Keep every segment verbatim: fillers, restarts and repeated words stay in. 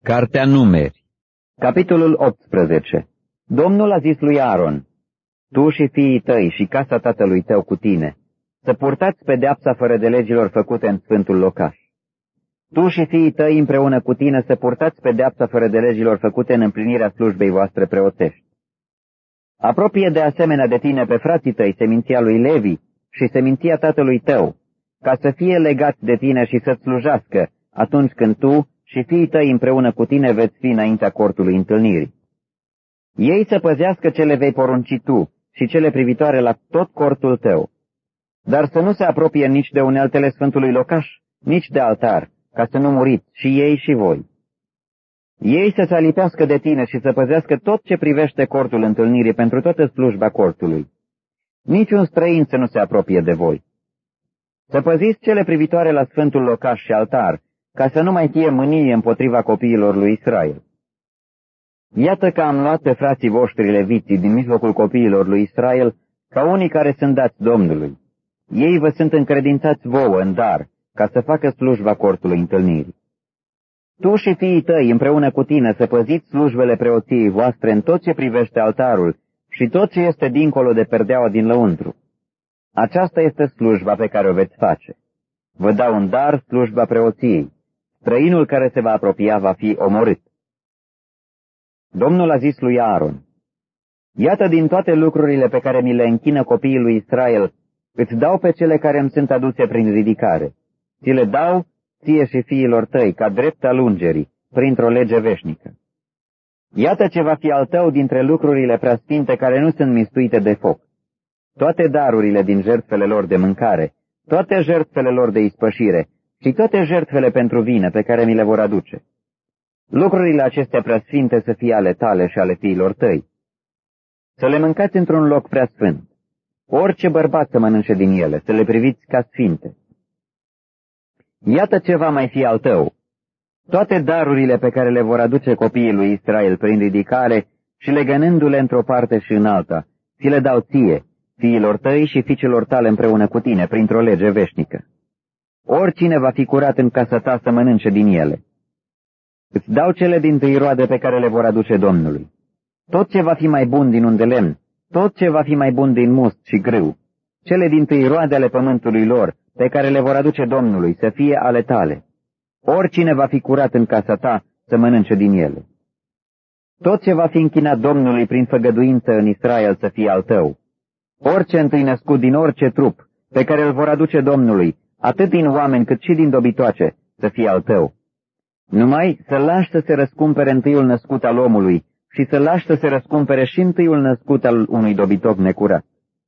Cartea Numeri. Capitolul optsprezece. Domnul a zis lui Aaron: Tu și fiii tăi și casa tatălui tău cu tine, să purtați pedeapsa fără de legilor făcute în sfântul locaș. Tu și fiii tăi împreună cu tine să purtați pedeapsa fără de legilor făcute în împlinirea slujbei voastre preoțești. Apropie de asemenea de tine pe frații tăi seminția lui Levi și seminția tatălui tău, ca să fie legați de tine și să-ți slujească atunci când tu și fiii tăi împreună cu tine veți fi înaintea cortului întâlnirii. Ei să păzească ce le vei porunci tu și cele privitoare la tot cortul tău, dar să nu se apropie nici de uneltele sfântului locaș, nici de altar, ca să nu muriți și ei și voi. Ei să se alipească de tine și să păzească tot ce privește cortul întâlnirii pentru toată slujba cortului. Niciun străin să nu se apropie de voi. Să păziți cele privitoare la sfântul locaș și altar, ca să nu mai fie mânie împotriva copiilor lui Israel. Iată că am luat pe frații voștri leviții din mijlocul copiilor lui Israel, ca unii care sunt dați Domnului. Ei vă sunt încredințați vouă în dar, ca să facă slujba cortului întâlnirii. Tu și fiii tăi împreună cu tine să păziți slujbele preoției voastre în tot ce privește altarul și tot ce este dincolo de perdeaua din lăuntru. Aceasta este slujba pe care o veți face. Vă dau în dar slujba preoției. Străinul care se va apropia va fi omorât. Domnul a zis lui Aaron: Iată din toate lucrurile pe care mi le închină copiii lui Israel, îți dau pe cele care îmi sunt aduse prin ridicare. Ți le dau ție și fiilor tăi ca drept al ungerii, printr-o lege veșnică. Iată ce va fi al tău dintre lucrurile preasfinte care nu sunt mistuite de foc. Toate darurile din jertfele lor de mâncare, toate jertfele lor de ispășire și toate jertfele pentru vină pe care mi le vor aduce. Lucrurile acestea preasfinte să fie ale tale și ale fiilor tăi. Să le mâncați într-un loc preasfânt. Orice bărbat să mănânce din ele, să le priviți ca sfinte. Iată ce va mai fi al tău. Toate darurile pe care le vor aduce copiii lui Israel prin ridicare și legănându-le într-o parte și în alta, ți le dau ție, fiilor tăi și fiicelor tale împreună cu tine, printr-o lege veșnică. Oricine va fi curat în casa ta să mănânce din ele. Îți dau cele dintâi roade pe care le vor aduce Domnului. Tot ce va fi mai bun din un de lemn, tot ce va fi mai bun din must și grâu, cele dintâi roade ale pământului lor, pe care le vor aduce Domnului, să fie ale tale. Oricine va fi curat în casa ta să mănânce din ele. Tot ce va fi închinat Domnului prin făgăduință în Israel să fie al tău. Orice întâi născut din orice trup, pe care îl vor aduce Domnului, atât din oameni cât și din dobitoace, să fie al tău. Numai să lași să se răscumpere întâiul născut al omului și să lași să se răscumpere și întâiul născut al unui dobitoc necurat.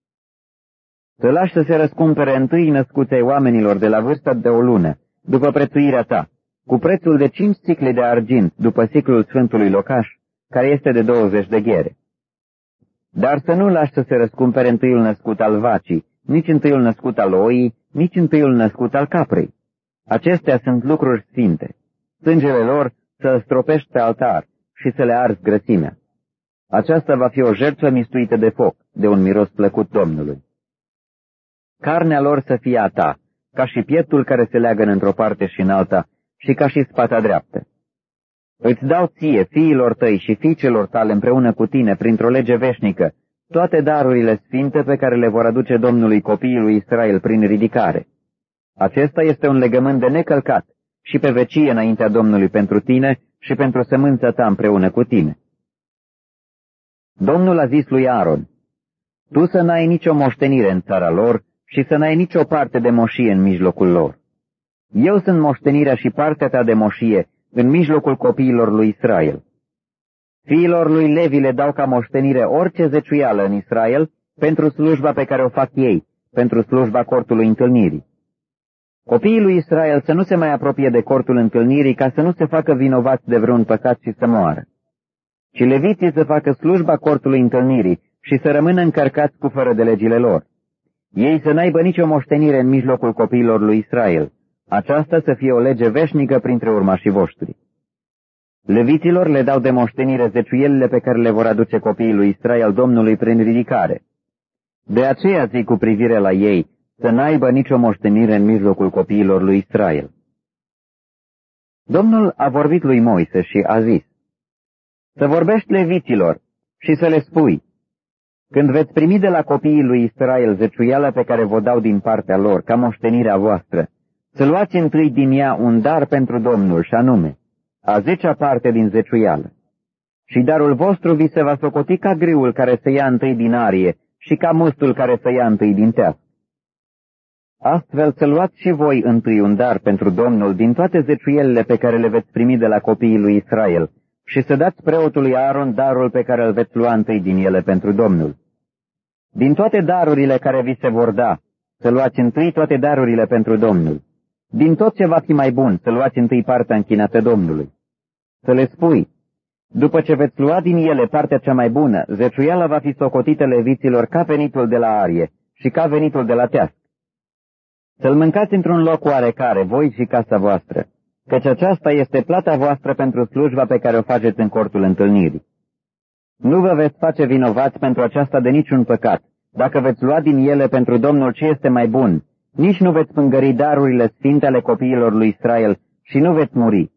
Să lași să se răscumpere întâi născuței oamenilor de la vârsta de o lună, după prețuirea ta, cu prețul de cinci sicle de argint, după siclul sfântului locaș, care este de douăzeci de ghere. Dar să nu lași să se răscumpere întâiul născut al vacii, nici întâiul născut al oii, nici întâiul născut al caprei. Acestea sunt lucruri sfinte. Sângele lor să-l stropești pe altar și să le arzi grăsimea. Aceasta va fi o jertfă mistuită de foc, de un miros plăcut Domnului. Carnea lor să fie a ta, ca și pieptul care se leagă într-o parte și în alta, și ca și spata dreaptă. Îți dau ție, fiilor tăi și fiicelor tale împreună cu tine, printr-o lege veșnică, toate darurile sfinte pe care le vor aduce Domnului copiii lui Israel prin ridicare. Acesta este un legământ de necălcat și pe vecie înaintea Domnului pentru tine și pentru sămânța ta împreună cu tine. Domnul a zis lui Aaron: Tu să n-ai nicio moștenire în țara lor și să n-ai nicio parte de moșie în mijlocul lor. Eu sunt moștenirea și partea ta de moșie în mijlocul copiilor lui Israel. Fiilor lui Levi le dau ca moștenire orice zeciuială în Israel pentru slujba pe care o fac ei, pentru slujba cortului întâlnirii. Copiii lui Israel să nu se mai apropie de cortul întâlnirii ca să nu se facă vinovați de vreun păcat și să moară. Și leviții să facă slujba cortului întâlnirii și să rămână încărcați cu fără de legile lor. Ei să n-aibă nicio moștenire în mijlocul copiilor lui Israel. Aceasta să fie o lege veșnică printre urmașii voștri. Leviților le dau de moștenire zeciuielile pe care le vor aduce copiii lui Israel Domnului prin ridicare. De aceea zic cu privire la ei, să n-aibă nicio moștenire în mijlocul copiilor lui Israel. Domnul a vorbit lui Moise și a zis, să vorbești leviților și să le spui, când veți primi de la copiii lui Israel zeciuiala pe care vă dau din partea lor, ca moștenirea voastră, să luați întâi din ea un dar pentru Domnul, și anume, a zecea parte din zeciuială. Și darul vostru vi se va socoti ca grâul care se ia întâi din arie și ca mustul care se ia întâi din teas. Astfel să luați și voi întâi un dar pentru Domnul din toate zeciuielile pe care le veți primi de la copiii lui Israel și să dați preotului Aaron darul pe care îl veți lua întâi din ele pentru Domnul. Din toate darurile care vi se vor da, să luați întâi toate darurile pentru Domnul. Din tot ce va fi mai bun, să luați întâi partea închinată Domnului. Să le spui, după ce veți lua din ele partea cea mai bună, zeciuiala va fi socotită leviților ca venitul de la arie și ca venitul de la teas. Să-l mâncați într-un loc oarecare, voi și casa voastră, căci aceasta este plata voastră pentru slujba pe care o faceți în cortul întâlnirii. Nu vă veți face vinovați pentru aceasta de niciun păcat, dacă veți lua din ele pentru Domnul ce este mai bun, nici nu veți pângări darurile sfinte ale copiilor lui Israel și nu veți muri.